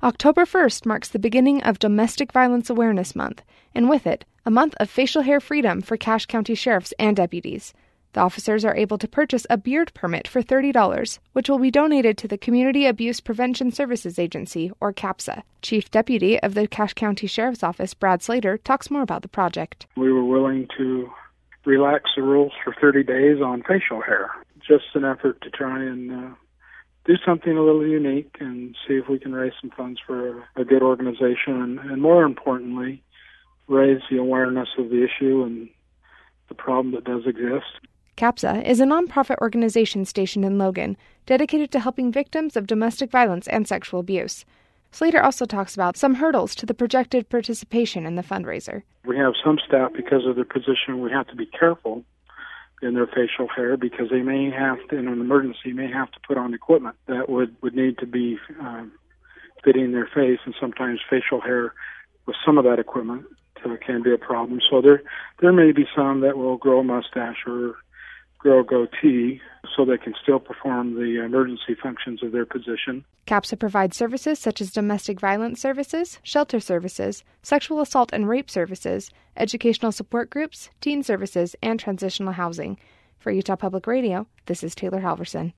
October 1st marks the beginning of Domestic Violence Awareness Month, and with it, a month of facial hair freedom for Cache County sheriffs and deputies. The officers are able to purchase a beard permit for $30, which will be donated to the Community Abuse Prevention Services Agency, or CAPSA. Chief Deputy of the Cache County Sheriff's Office, Brad Slater, talks more about the project. We were willing to relax the rules for 30 days on facial hair, just an effort to try and do something a little unique and see if we can raise some funds for a good organization and more importantly, raise the awareness of the issue and the problem that does exist. CAPSA is a nonprofit organization stationed in Logan, dedicated to helping victims of domestic violence and sexual abuse. Slater also talks about some hurdles to the projected participation in the fundraiser. We have some staff, because of their position, we have to be careful in their facial hair because they may have to, in an emergency, may have to put on equipment that would need to be fitting their face, and sometimes facial hair with some of that equipment can be a problem. So there may be some that will grow a mustache or grow a goatee so they can still perform the emergency functions of their position. CAPSA provides services such as domestic violence services, shelter services, sexual assault and rape services, educational support groups, teen services, and transitional housing. For Utah Public Radio, this is Taylor Halverson.